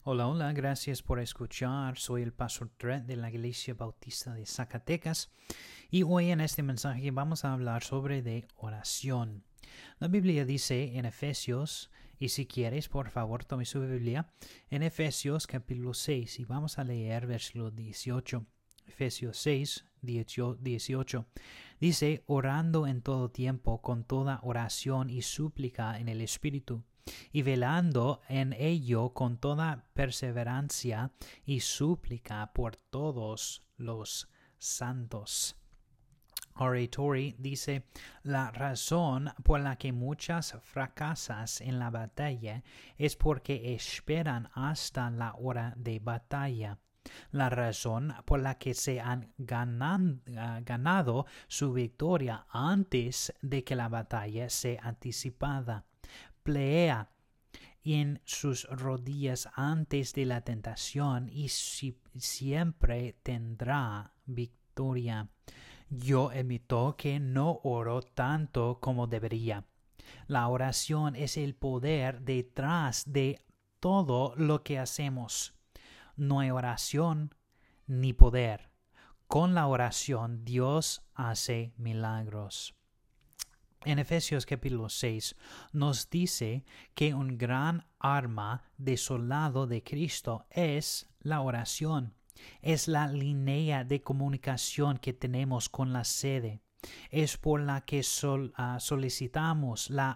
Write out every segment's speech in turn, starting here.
Hola, hola, gracias por escuchar. Soy el pastor Trent de la Iglesia Bautista de Zacatecas y hoy en este mensaje vamos a hablar sobre de oración. La Biblia dice en Efesios, y si quieres, por favor, tome su Biblia, en Efesios capítulo 6 y vamos a leer versículo 18. Efesios 6, 18. Dice, orando en todo tiempo con toda oración y súplica en el Espíritu, y velando en ello con toda perseverancia y súplica por todos los santos. R.A. Torrey dice, la razón por la que muchas fracasas en la batalla es porque esperan hasta la hora de batalla. La razón por la que se han ganado su victoria antes de que la batalla sea anticipada. Pelea en sus rodillas antes de la tentación y siempre tendrá victoria. Yo admito que no oro tanto como debería. La oración es el poder detrás de todo lo que hacemos. No hay oración ni poder. Con la oración Dios hace milagros. En Efesios capítulo 6 nos dice que un gran arma de soldado de Cristo es la oración. Es la línea de comunicación que tenemos con la sede. Es por la que solicitamos la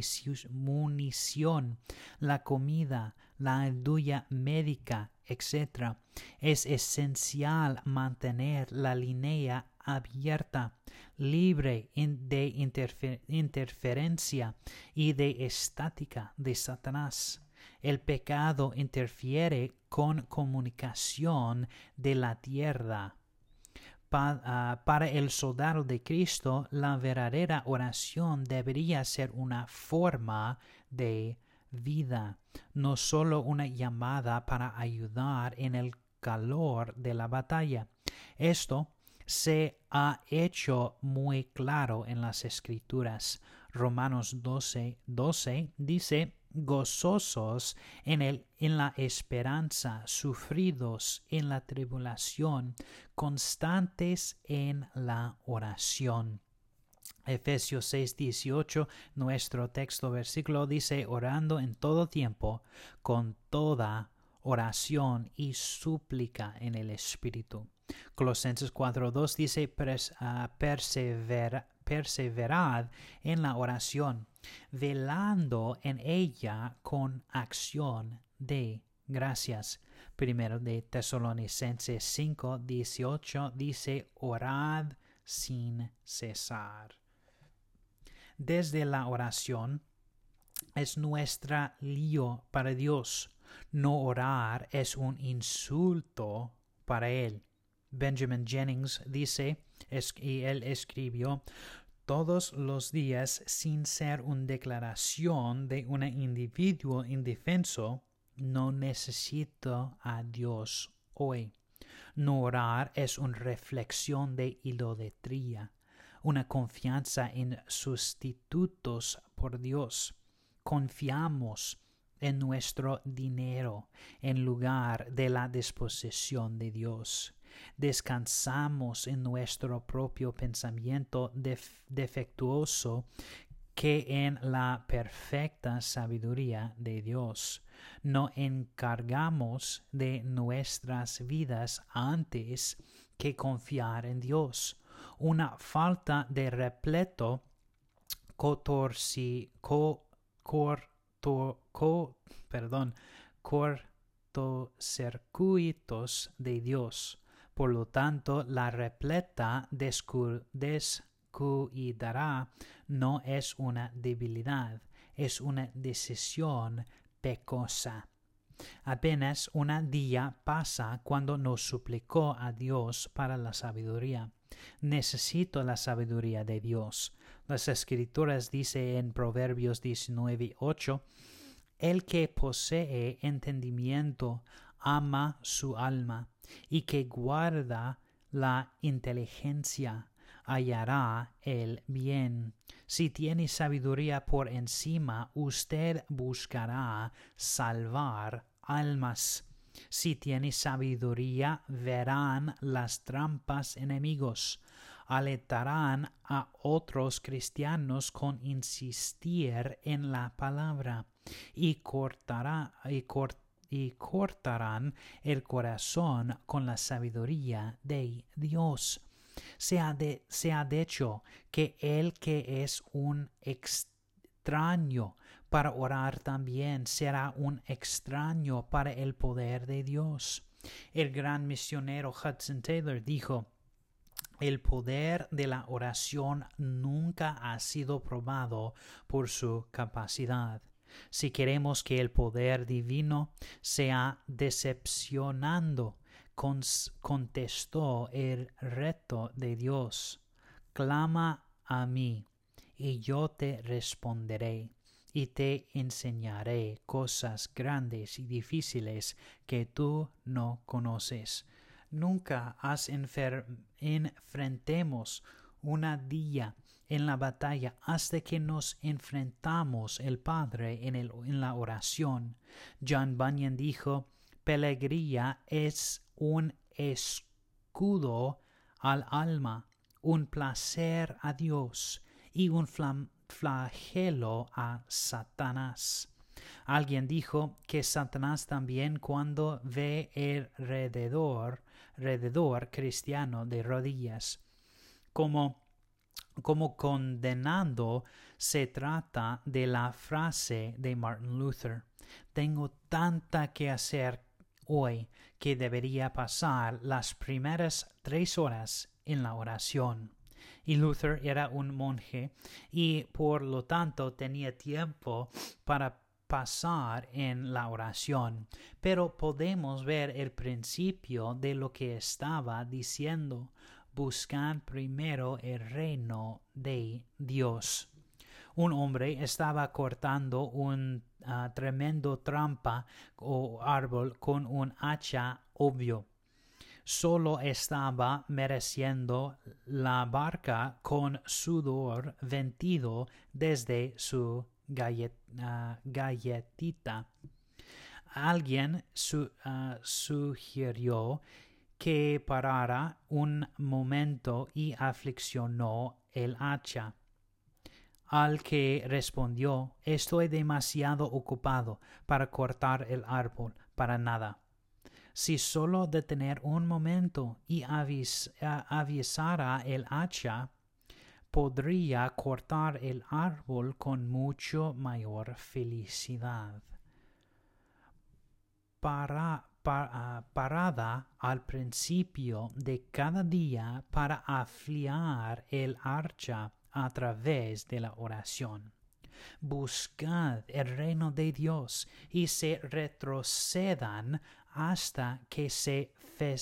munición, la comida, la ayuda médica, etc. Es esencial mantener la línea abierta, libre de interferencia y de estática de Satanás. El pecado interfiere con comunicación de la tierra. Para el soldado de Cristo, la verdadera oración debería ser una forma de vida, no solo una llamada para ayudar en el calor de la batalla. Esto se ha hecho muy claro en las Escrituras. Romanos 12 dice, gozosos en la esperanza, sufridos en la tribulación, constantes en la oración. Efesios 6:18, nuestro texto versículo dice, orando en todo tiempo, con toda oración y súplica en el Espíritu. Colosenses 4:2 dice, perseverad en la oración, velando en ella con acción de gracias. Primero de Tesalonicenses 5:18 dice, orad sin cesar. Desde la oración es nuestra lío para Dios. No orar es un insulto para Él. Benjamin Jennings dice, y él escribió, todos los días sin ser una declaración de un individuo indefenso, no necesito a Dios hoy. No orar es una reflexión de idolatría, una confianza en sustitutos por Dios. Confiamos en nuestro dinero en lugar de la disposición de Dios. Descansamos en nuestro propio pensamiento defectuoso que en la perfecta sabiduría de Dios. No encargamos de nuestras vidas antes que confiar en Dios. Una falta de repleto cortocircuitos de Dios. Por lo tanto, la repleta descuidará no es una debilidad, es una decisión pecosa. Apenas un día pasa cuando nos suplicó a Dios para la sabiduría. Necesito la sabiduría de Dios. Las Escrituras dicen en Proverbios 19:8, el que posee entendimiento ama su alma, y que guarda la inteligencia hallará el bien. Si tiene sabiduría por encima, usted buscará salvar almas. Si tienes sabiduría, verán las trampas enemigos. Alentarán a otros cristianos con insistir en la palabra y cortarán el corazón con la sabiduría de Dios. Se ha dicho que el que es un extraño para orar también será un extraño para el poder de Dios. El gran misionero Hudson Taylor dijo: el poder de la oración nunca ha sido probado por su capacidad. Si queremos que el poder divino sea decepcionando, contestó el reto de Dios: clama a mí, y yo te responderé, y te enseñaré cosas grandes y difíciles que tú no conoces. Nunca enfrentemos una día en la batalla hasta que nos enfrentamos el Padre en la oración. John Bunyan dijo: pelegría es un escudo al alma, un placer a Dios y un flagelo a Satanás. Alguien dijo que Satanás también, cuando ve el alrededor cristiano de rodillas, como condenando, se trata de la frase de Martin Luther: tengo tanta que hacer hoy que debería pasar las primeras 3 horas en la oración. Y Luther era un monje y por lo tanto tenía tiempo para pasar en la oración, pero podemos ver el principio de lo que estaba diciendo: buscad primero el reino de Dios. Un hombre estaba cortando un tremendo trampa o árbol con un hacha obvio. Solo estaba mereciendo la barca con sudor vertido desde su galletita. Alguien sugirió que parara un momento y afliccionó el hacha. Al que respondió: estoy demasiado ocupado para cortar el árbol para nada. Si solo detener un momento y avisara el hacha, podría cortar el árbol con mucho mayor felicidad. Parada al principio de cada día para afilar el hacha a través de la oración. Buscad el reino de Dios y se retrocedan hasta que se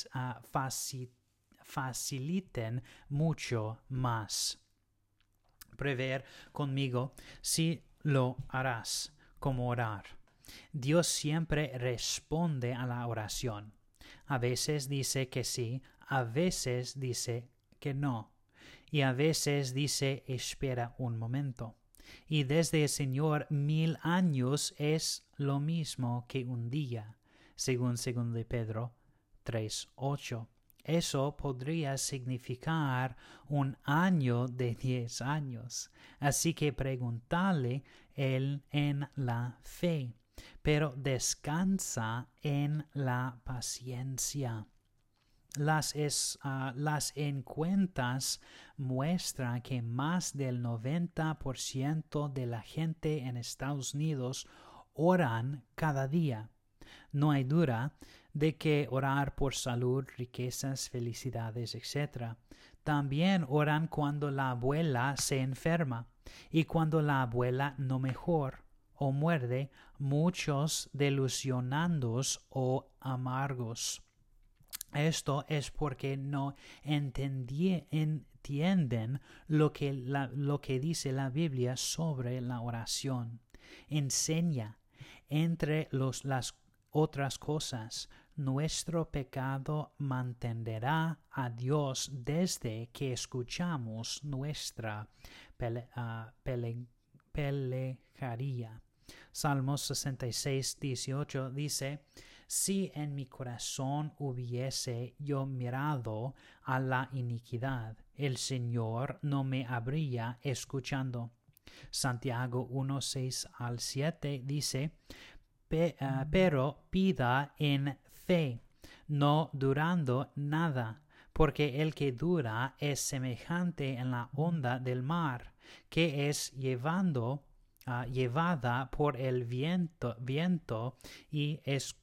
faciliten mucho más. Prever conmigo si lo harás. ¿Cómo orar? Dios siempre responde a la oración. A veces dice que sí, a veces dice que no, y a veces dice: espera un momento. Y desde el Señor 1000 años es lo mismo que un día, según 2 Pedro 3:8. Eso podría significar un año de 10 años. Así que pregúntale él en la fe, pero descansa en la paciencia. Las encuestas muestran que más del 90% de la gente en Estados Unidos oran cada día. No hay duda de que orar por salud, riquezas, felicidades, etc. También oran cuando la abuela se enferma y cuando la abuela no mejora o muerde, muchos desilusionados o amargos. Esto es porque no entienden lo que dice la Biblia sobre la oración. Enseña, entre las otras cosas, nuestro pecado mantendrá a Dios desde que escuchamos nuestra plegaria. Salmos 66:18 dice: Si en mi corazón hubiese yo mirado a la iniquidad, el Señor no me habría escuchando. Santiago 1:6-7 dice: pero pida en fe, no durando nada, porque el que dura es semejante en la onda del mar, que es llevada por el viento y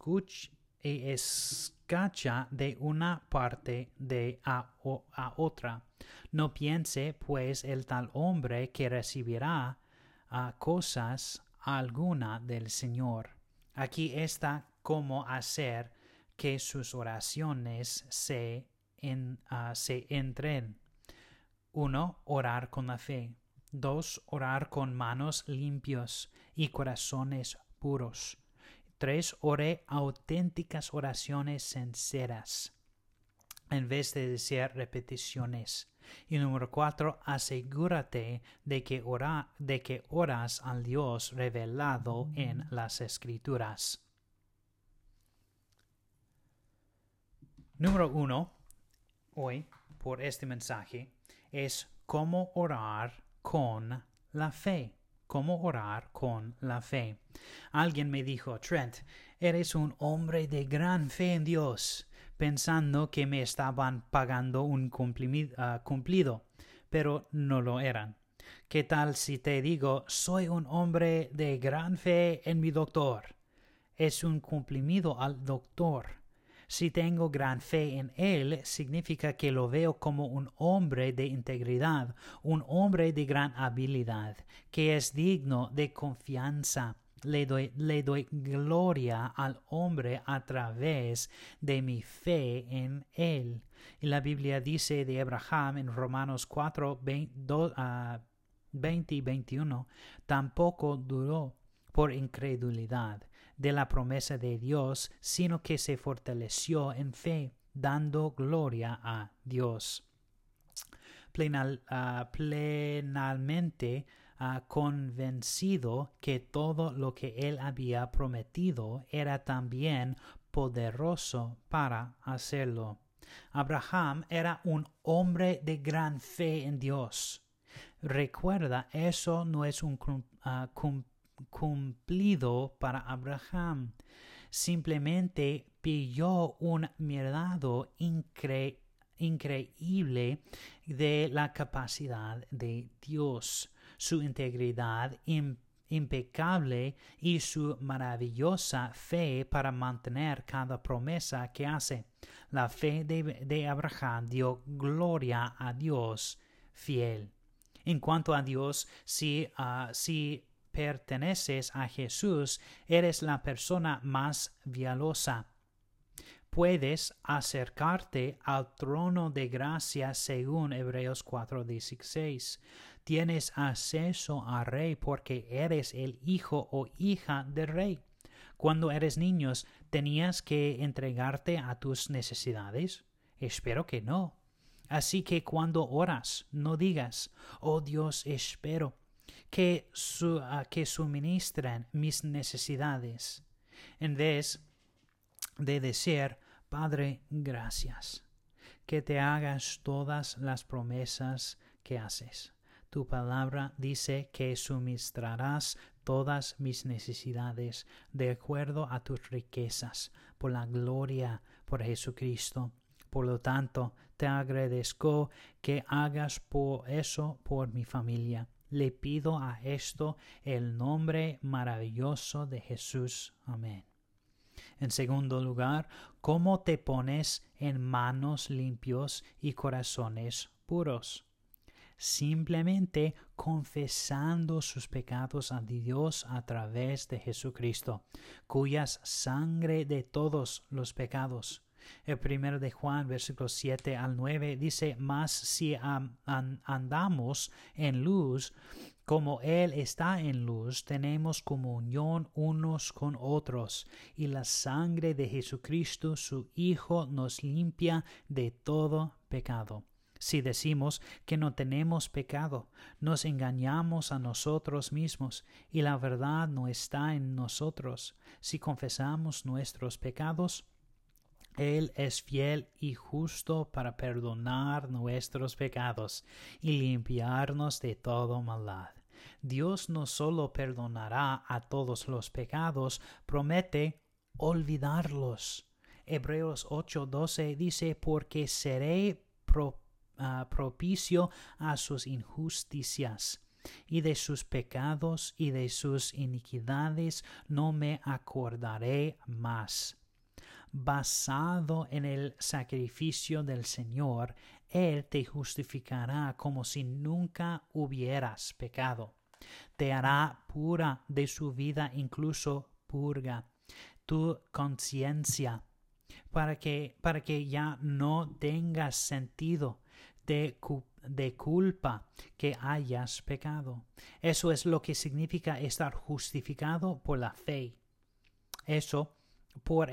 escacha de una parte a otra. No piense, pues, el tal hombre que recibirá cosas alguna del Señor. Aquí está cómo hacer que sus oraciones se entren. 1. Orar con la fe. 2. Orar con manos limpios y corazones puros. 3. Ore auténticas oraciones sinceras, en vez de decir repeticiones. Y número 4, asegúrate de que oras al Dios revelado en las Escrituras. Número 1, hoy, por este mensaje, es cómo orar con la fe. Cómo orar con la fe. Alguien me dijo: Trent, eres un hombre de gran fe en Dios, pensando que me estaban pagando un cumplido, pero no lo eran. ¿Qué tal si te digo: soy un hombre de gran fe en mi doctor? Es un cumplido al doctor. Si tengo gran fe en él, significa que lo veo como un hombre de integridad, un hombre de gran habilidad, que es digno de confianza. Le doy gloria al hombre a través de mi fe en él. Y la Biblia dice de Abraham en Romanos 4, 20 y 21, tampoco duró por incredulidad de la promesa de Dios, sino que se fortaleció en fe, dando gloria a Dios. Plenamente convencido que todo lo que él había prometido era también poderoso para hacerlo. Abraham era un hombre de gran fe en Dios. Recuerda, eso no es un cumplido para Abraham. Simplemente pilló un mirado increíble de la capacidad de Dios, su integridad impecable y su maravillosa fe para mantener cada promesa que hace. La fe de Abraham dio gloria a Dios fiel. En cuanto a Dios, si perteneces a Jesús, eres la persona más valiosa. Puedes acercarte al trono de gracia según Hebreos 4:16. Tienes acceso al Rey porque eres el hijo o hija del Rey. Cuando eres niño, ¿tenías que entregarte a tus necesidades? Espero que no. Así que cuando oras, no digas: oh Dios, espero que suministren mis necesidades. En vez de decir: Padre, gracias, que te hagas todas las promesas que haces. Tu palabra dice que suministrarás todas mis necesidades de acuerdo a tus riquezas, por la gloria por Jesucristo. Por lo tanto, te agradezco que hagas eso por mi familia. Le pido a esto el nombre maravilloso de Jesús. Amén. En segundo lugar, ¿cómo te pones en manos limpios y corazones puros? Simplemente confesando sus pecados a Dios a través de Jesucristo, cuyas sangre de todos los pecados. El 1 de Juan, versículos 7 al 9, dice: mas si andamos en luz, como Él está en luz, tenemos comunión unos con otros, y la sangre de Jesucristo, su Hijo, nos limpia de todo pecado. Si decimos que no tenemos pecado, nos engañamos a nosotros mismos y la verdad no está en nosotros. Si confesamos nuestros pecados, Él es fiel y justo para perdonar nuestros pecados y limpiarnos de toda maldad. Dios no solo perdonará a todos los pecados, promete olvidarlos. Hebreos 8:12 dice, porque seré propicio a sus injusticias, y de sus pecados y de sus iniquidades no me acordaré más. Basado en el sacrificio del Señor, Él te justificará como si nunca hubieras pecado. Te hará pura de su vida, incluso purga tu conciencia, para que ya no tengas sentido de culpa que hayas pecado. Eso es lo que significa estar justificado por la fe. Es por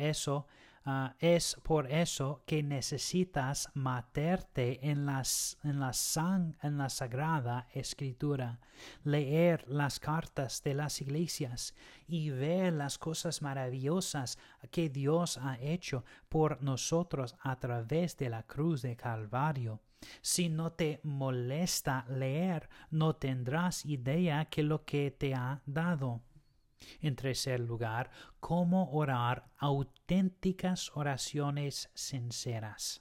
eso que necesitas meterte en la Sagrada Escritura, leer las cartas de las iglesias y ver las cosas maravillosas que Dios ha hecho por nosotros a través de la cruz de Calvario. Si no te molesta leer, no tendrás idea de lo que te ha dado. En tercer lugar, cómo orar auténticas oraciones sinceras.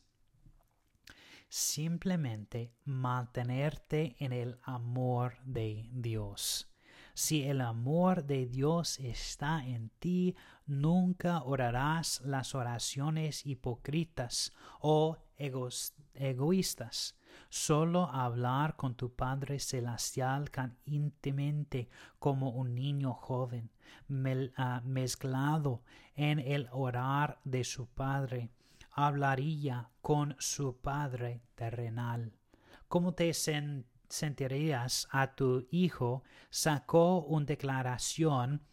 Simplemente mantenerte en el amor de Dios. Si el amor de Dios está en ti, nunca orarás las oraciones hipócritas o egoístas. Solo hablar con tu Padre Celestial tan íntimamente como un niño joven, mezclado en el orar de su Padre, hablaría con su Padre terrenal. ¿Cómo te sentirías a tu hijo sacó una declaración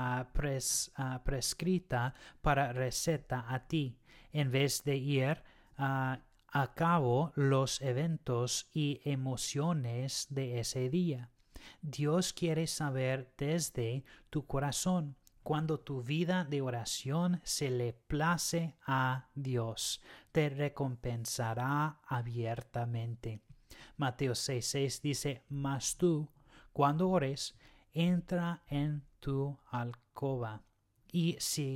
prescrita para receta a ti, en vez de ir a cabo los eventos y emociones de ese día? Dios quiere saber desde tu corazón. Cuando tu vida de oración se le place a Dios, te recompensará abiertamente. Mateo 6:6 dice, mas tú, cuando ores, entra en tu alcoba y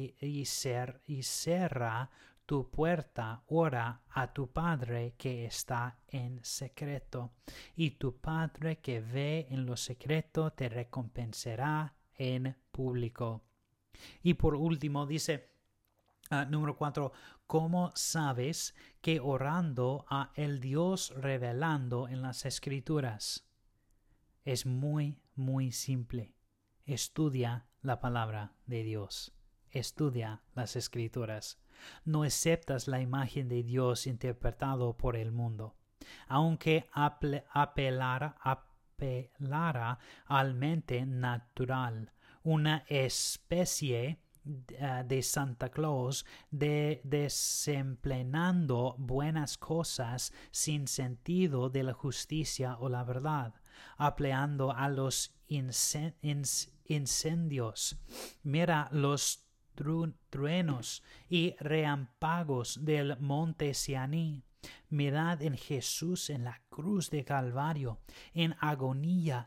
cierra tu puerta, ora a tu Padre que está en secreto, y tu Padre que ve en lo secreto te recompensará en público. Y por último dice, número 4, ¿cómo sabes que orando a el Dios revelando en las Escrituras? Es muy, muy simple. Estudia la palabra de Dios. Estudia las Escrituras. No aceptas la imagen de Dios interpretado por el mundo. Aunque apelara al mente natural, una especie de Santa Claus desempleando buenas cosas sin sentido de la justicia o la verdad, apelando a los incendios. Mira los truenos y relámpagos del monte Sianí. Mirad en Jesús en la cruz de Calvario, en agonía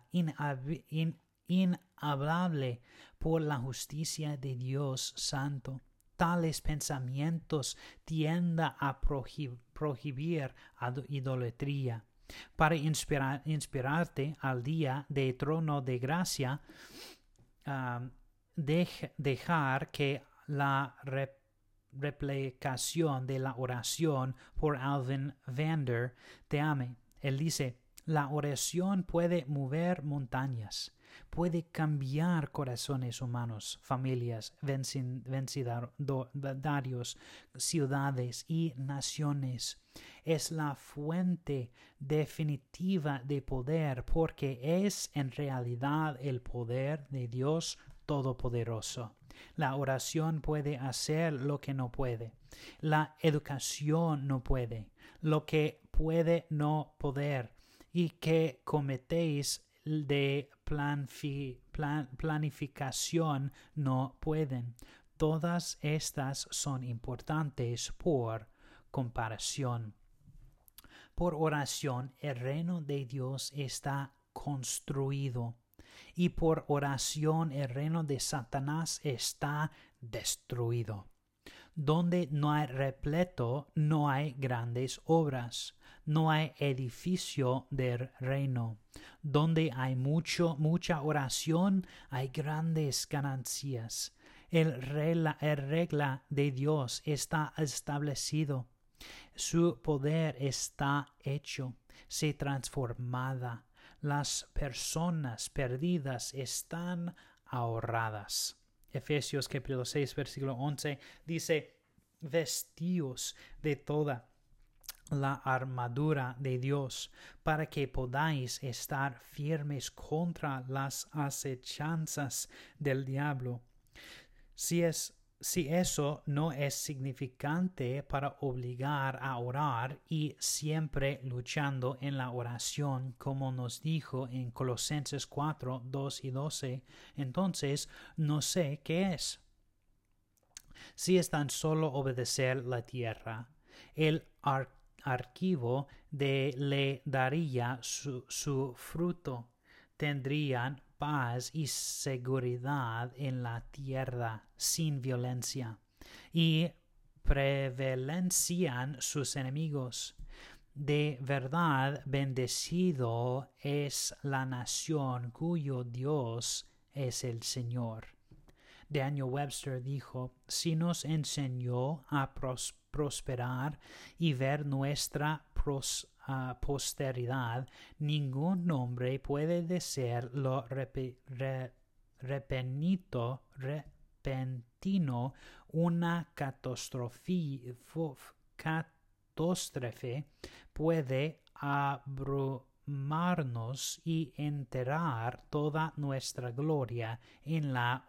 inhablable por la justicia de Dios Santo. Tales pensamientos tienden a prohibir idolatría. Para inspirarte al día de trono de gracia, dejar que la replicación de la oración por Alvin Vander te ame. Él dice, la oración puede mover montañas, puede cambiar corazones humanos, familias, vecindarios, ciudades y naciones. Es la fuente definitiva de poder porque es en realidad el poder de Dios Todopoderoso. La oración puede hacer lo que no puede. La educación no puede. Lo que puede no poder, y que cometéis de planificación no pueden. Todas estas son importantes por comparación. Por oración, el reino de Dios está construido, y por oración el reino de Satanás está destruido. Donde no hay repleto, no hay grandes obras, no hay edificio del reino. Donde hay mucha oración, hay grandes ganancias. El regla de Dios está establecido. Su poder está hecho, se transformada. Las personas perdidas están ahorradas. Efesios capítulo 6, versículo 11 dice: vestíos de toda la armadura de Dios, para que podáis estar firmes contra las acechanzas del diablo. Si eso no es significante para obligar a orar y siempre luchando en la oración, como nos dijo en Colosenses 4, 2 y 12, entonces no sé qué es. Si es tan solo obedecer la tierra, el archivo le daría su fruto. Tendrían paz y seguridad en la tierra sin violencia, y prevalecían sus enemigos. De verdad, bendecido es la nación cuyo Dios es el Señor. Daniel Webster dijo: si nos enseñó a prosperar y ver nuestra posteridad, ningún nombre puede ser lo repentino, una catástrofe puede abrumarnos y enterrar toda nuestra gloria en la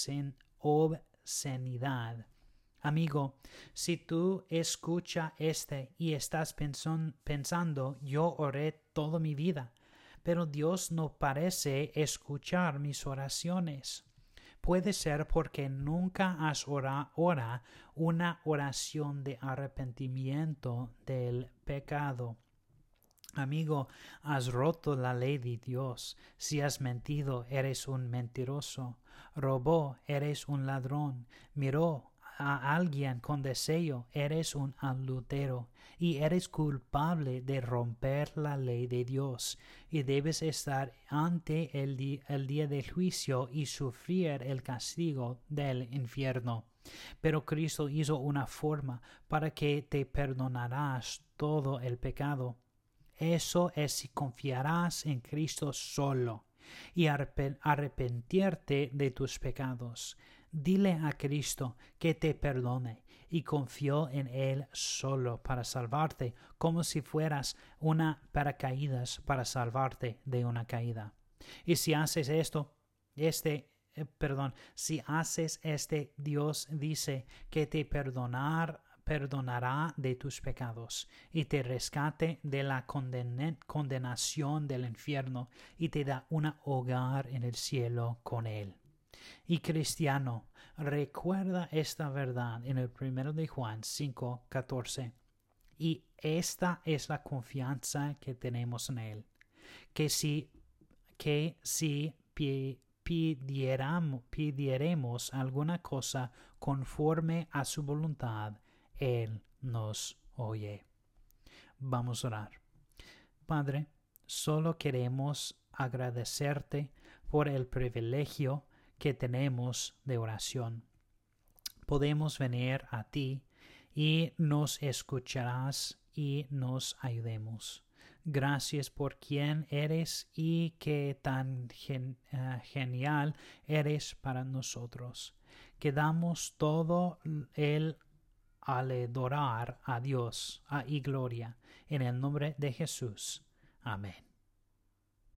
obscenidad. Amigo, si tú escuchas y estás pensando: yo oré toda mi vida, pero Dios no parece escuchar mis oraciones, puede ser porque nunca has orado una oración de arrepentimiento del pecado. Amigo, has roto la ley de Dios. Si has mentido, eres un mentiroso. Robó, eres un ladrón. Miró a alguien con deseo, eres un adúltero, y eres culpable de romper la ley de Dios, y debes estar ante el día del juicio y sufrir el castigo del infierno. Pero Cristo hizo una forma para que te perdonarás todo el pecado. Eso es si confiarás en Cristo solo y arrepentirte de tus pecados. Dile a Cristo que te perdone y confío en Él solo para salvarte, como si fueras una paracaídas para salvarte de una caída. Y si haces Dios dice que te perdonará de tus pecados y te rescate de la condenación del infierno y te da un hogar en el cielo con Él. Y cristiano, recuerda esta verdad en el 1 de Juan 5:14. Y esta es la confianza que tenemos en Él, que si pidiéramos alguna cosa conforme a su voluntad, Él nos oye. Vamos a orar. Padre, solo queremos agradecerte por el privilegio que tenemos de oración. Podemos venir a ti y nos escucharás y nos ayudemos. Gracias por quien eres y qué tan genial eres para nosotros. Que damos todo el al adorar a Dios y gloria en el nombre de Jesús. Amén.